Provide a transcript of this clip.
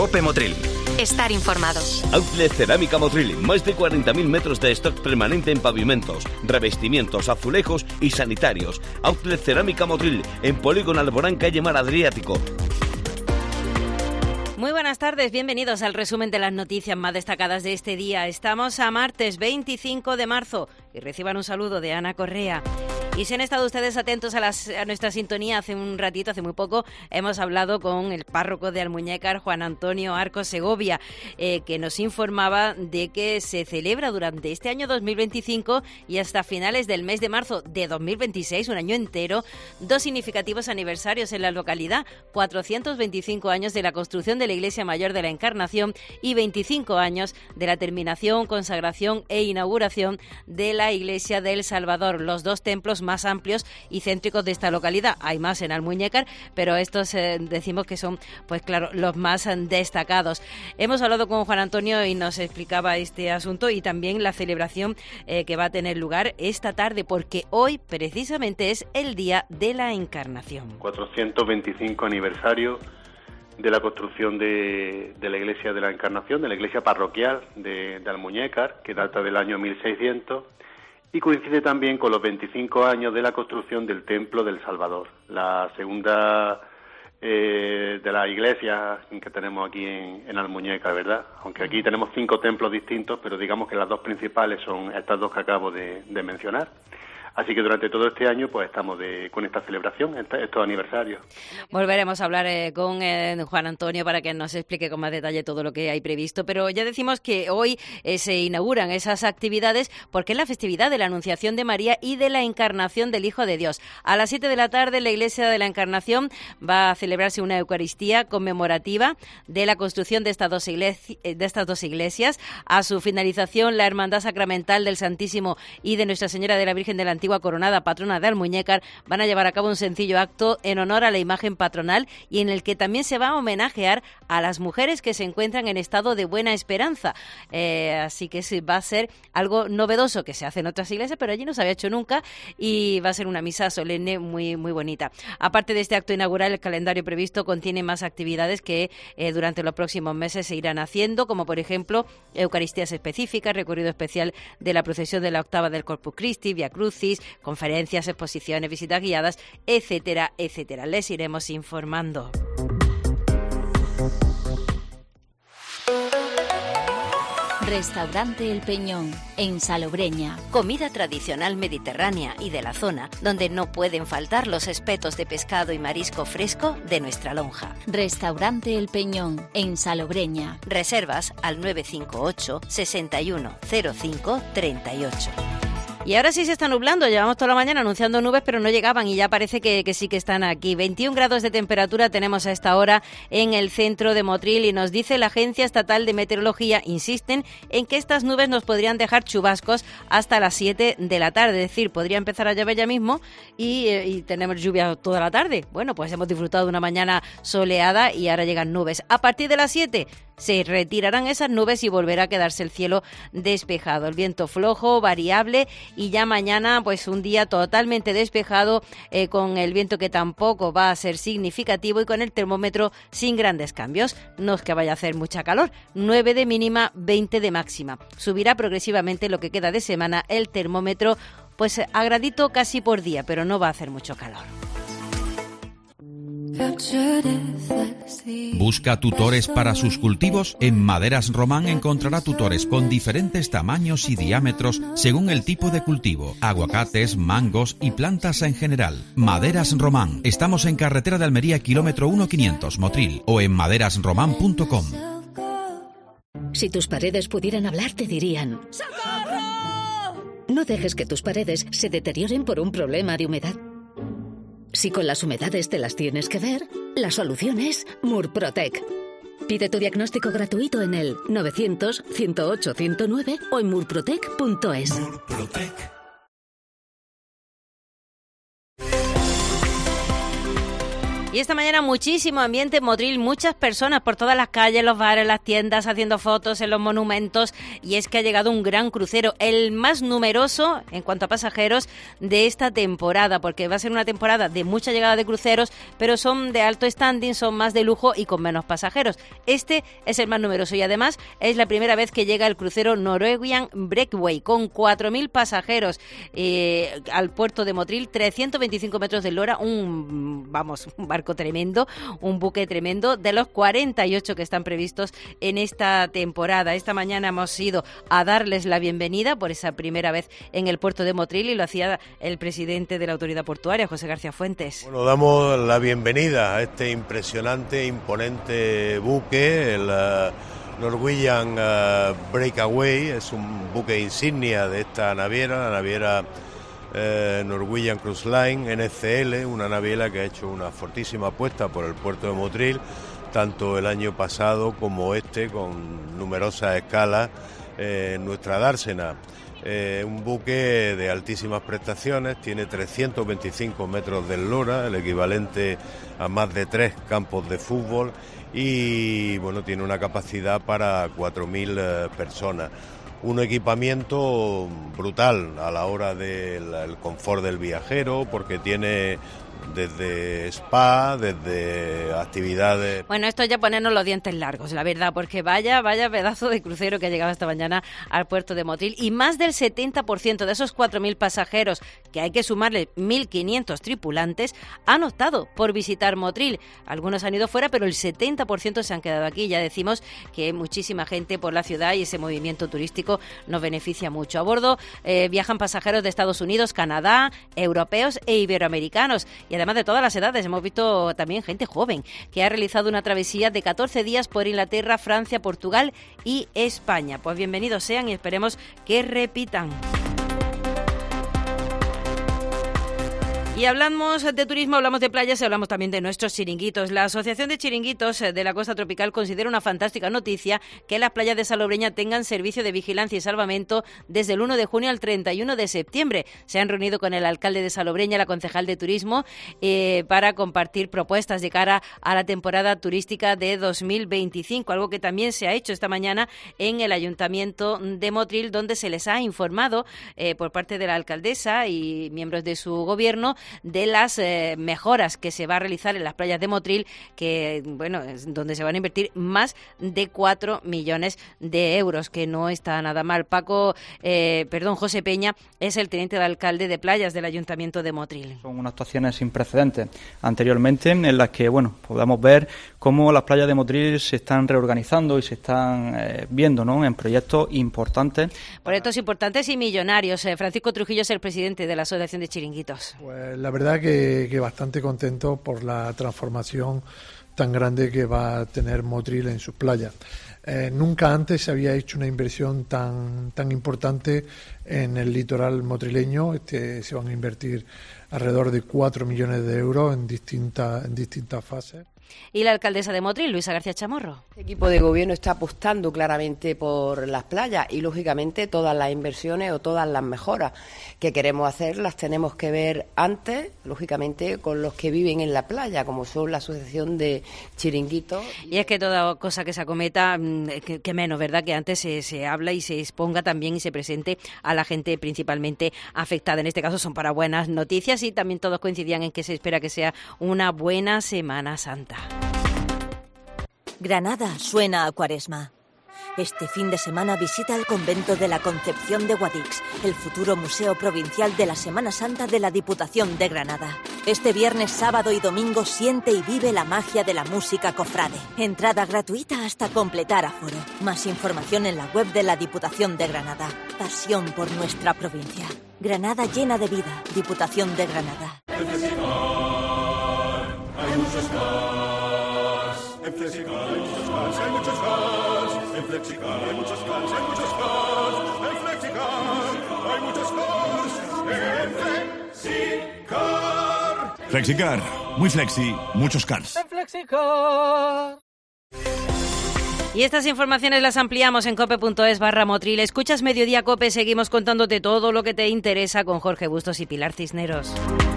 COPE Motril. Estar informado. Outlet Cerámica Motril, más de 40.000 metros de stock permanente en pavimentos, revestimientos, azulejos y sanitarios. Outlet Cerámica Motril, en Polígono Alborán, calle Mar Adriático. Muy buenas tardes, bienvenidos al resumen de las noticias más destacadas de este día. Estamos a martes 25 de marzo y reciban un saludo de Ana Correa. Y si han estado ustedes atentos a nuestra sintonía hace un ratito, hace muy poco, hemos hablado con el párroco de Almuñécar, Juan Antonio Arcos Segovia, que nos informaba de que se celebra durante este año 2025 y hasta finales del mes de marzo de 2026, un año entero, dos significativos aniversarios en la localidad: 425 años de la construcción de la Iglesia Mayor de la Encarnación y 25 años de la terminación, consagración e inauguración de la Iglesia del Salvador, los dos templos más amplios y céntricos de esta localidad. Hay más en Almuñécar, pero estos decimos que son, pues claro, los más destacados. Hemos hablado con Juan Antonio y nos explicaba este asunto y también la celebración que va a tener lugar esta tarde, porque hoy precisamente es el Día de la Encarnación. 425 aniversario de la construcción de la Iglesia de la Encarnación, de la Iglesia parroquial de Almuñécar, que data del año 1600, y coincide también con los 25 años de la construcción del Templo del Salvador, la segunda de las iglesias que tenemos aquí en Almuñécar, ¿verdad? Aunque aquí tenemos 5 templos distintos, pero digamos que las dos principales son estas dos que acabo de mencionar. Así que durante todo este año pues estamos con esta celebración, estos aniversarios. Volveremos a hablar con Juan Antonio para que nos explique con más detalle todo lo que hay previsto, pero ya decimos que hoy se inauguran esas actividades porque es la festividad de la Anunciación de María y de la Encarnación del Hijo de Dios. A las 7 de la tarde en la Iglesia de la Encarnación va a celebrarse una Eucaristía conmemorativa de la construcción de estas dos iglesias. A su finalización, la Hermandad Sacramental del Santísimo y de Nuestra Señora de la Virgen de la Antigua Coronada, patrona de Almuñécar, van a llevar a cabo un sencillo acto en honor a la imagen patronal y en el que también se va a homenajear a las mujeres que se encuentran en estado de buena esperanza. Así que va a ser algo novedoso que se hace en otras iglesias, pero allí no se había hecho nunca y va a ser una misa solemne muy, muy bonita. Aparte de este acto inaugural, el calendario previsto contiene más actividades que durante los próximos meses se irán haciendo, como por ejemplo Eucaristías específicas, recorrido especial de la procesión de la octava del Corpus Christi, Via Crucis, conferencias, exposiciones, visitas guiadas, etcétera, etcétera. Les iremos informando. Restaurante El Peñón, en Salobreña. Comida tradicional mediterránea y de la zona, donde no pueden faltar los espetos de pescado y marisco fresco de nuestra lonja. Restaurante El Peñón, en Salobreña. Reservas al 958 61 05 38. Y ahora sí se está nublando, llevamos toda la mañana anunciando nubes, pero no llegaban y ya parece que sí que están aquí. 21 grados de temperatura tenemos a esta hora en el centro de Motril y nos dice la Agencia Estatal de Meteorología, insisten en que estas nubes nos podrían dejar chubascos hasta las 7 de la tarde, es decir, podría empezar a llover ya mismo y tenemos lluvia toda la tarde. Bueno, pues hemos disfrutado de una mañana soleada y ahora llegan nubes. A partir de las 7 se retirarán esas nubes y volverá a quedarse el cielo despejado. El viento flojo, variable y ya mañana pues un día totalmente despejado con el viento que tampoco va a ser significativo y con el termómetro sin grandes cambios. No es que vaya a hacer mucha calor, 9 de mínima, 20 de máxima. Subirá progresivamente lo que queda de semana el termómetro pues a gradito casi por día, pero no va a hacer mucho calor. ¿Busca tutores para sus cultivos? En Maderas Román encontrará tutores con diferentes tamaños y diámetros según el tipo de cultivo, aguacates, mangos y plantas en general. Maderas Román. Estamos en carretera de Almería, kilómetro 1500, Motril, o en maderasromán.com. Si tus paredes pudieran hablar, te dirían: ¡socorro! No dejes que tus paredes se deterioren por un problema de humedad. Si con las humedades te las tienes que ver, la solución es Murprotec. Pide tu diagnóstico gratuito en el 900-108-109 o en murprotec.es. Murprotec. Y esta mañana muchísimo ambiente en Motril, muchas personas por todas las calles, los bares, las tiendas, haciendo fotos en los monumentos. Y es que ha llegado un gran crucero, el más numeroso en cuanto a pasajeros de esta temporada, porque va a ser una temporada de mucha llegada de cruceros, pero son de alto standing, son más de lujo y con menos pasajeros. Este es el más numeroso y además es la primera vez que llega el crucero Norwegian Breakaway con 4.000 pasajeros al puerto de Motril, 325 metros de eslora, un barco tremendo, un buque tremendo, de los 48 que están previstos en esta temporada. Esta mañana hemos ido a darles la bienvenida por esa primera vez en el puerto de Motril y lo hacía el presidente de la autoridad portuaria, José García Fuentes. Bueno, damos la bienvenida a este impresionante, imponente buque, el Norwegian Breakaway. Es un buque insignia de esta naviera, la naviera Norwegian Cruise Line, NCL, una naviera que ha hecho una fortísima apuesta por el puerto de Motril, tanto el año pasado como con numerosas escalas en nuestra dársena. Un buque de altísimas prestaciones, tiene 325 metros de eslora, el equivalente a más de 3 campos de fútbol, y bueno, tiene una capacidad para 4.000 personas. Un equipamiento brutal a la hora del confort del viajero, porque tiene desde spa, desde actividades... Bueno, esto es ya ponernos los dientes largos, la verdad, porque vaya pedazo de crucero que ha llegado esta mañana al puerto de Motril, y más del 70% de esos 4.000 pasajeros, que hay que sumarle 1.500 tripulantes, han optado por visitar Motril. Algunos han ido fuera, pero el 70% se han quedado aquí. Ya decimos que muchísima gente por la ciudad y ese movimiento turístico nos beneficia mucho. A bordo viajan pasajeros de Estados Unidos, Canadá, europeos e iberoamericanos. Y además de todas las edades, hemos visto también gente joven que ha realizado una travesía de 14 días por Inglaterra, Francia, Portugal y España. Pues bienvenidos sean y esperemos que repitan. Y hablamos de turismo, hablamos de playas y hablamos también de nuestros chiringuitos. La Asociación de Chiringuitos de la Costa Tropical considera una fantástica noticia que las playas de Salobreña tengan servicio de vigilancia y salvamento desde el 1 de junio al 31 de septiembre. Se han reunido con el alcalde de Salobreña, la concejal de turismo, para compartir propuestas de cara a la temporada turística de 2025, algo que también se ha hecho esta mañana en el Ayuntamiento de Motril, donde se les ha informado por parte de la alcaldesa y miembros de su gobierno de las mejoras que se va a realizar en las playas de Motril, que bueno, es donde se van a invertir más de 4 millones de euros, que no está nada mal. José Peña es el teniente de alcalde de playas del Ayuntamiento de Motril. Son unas actuaciones sin precedentes anteriormente, en las que podamos ver cómo las playas de Motril se están reorganizando y se están viendo, ¿no?, en proyectos importantes. Proyectos importantes y millonarios. Francisco Trujillo es el presidente de la Asociación de Chiringuitos. Pues la verdad que bastante contento por la transformación tan grande que va a tener Motril en sus playas. Nunca antes se había hecho una inversión tan importante en el litoral motrileño. Se van a invertir alrededor de 4 millones de euros en distintas fases. Y la alcaldesa de Motril, Luisa García Chamorro. El equipo de gobierno está apostando claramente por las playas y, lógicamente, todas las inversiones o todas las mejoras que queremos hacer las tenemos que ver antes, lógicamente, con los que viven en la playa, como son la Asociación de Chiringuitos. Y es que toda cosa que se acometa, que menos, ¿verdad?, que antes se habla y se exponga también y se presente a la gente principalmente afectada. En este caso son para buenas noticias y también todos coincidían en que se espera que sea una buena Semana Santa. Granada suena a Cuaresma. Este fin de semana visita el convento de la Concepción de Guadix, el futuro museo provincial de la Semana Santa de la Diputación de Granada. Este viernes, sábado y domingo siente y vive la magia de la música cofrade. Entrada gratuita hasta completar aforo. Más información en la web de la Diputación de Granada. Pasión por nuestra provincia. Granada llena de vida. Diputación de Granada. En Flexicar hay muchos cars. En Flexicar hay muchos cars, hay muchos cars. En Flexicar hay muchos cars, hay muchos cars. En Flexicar hay muchos cars. En Flexicar. Flexicar, muy flexi, muchos cars. En Flexicar. Y estas informaciones las ampliamos en cope.es/Motril. Escuchas Mediodía Cope, seguimos contándote todo lo que te interesa con Jorge Bustos y Pilar Cisneros.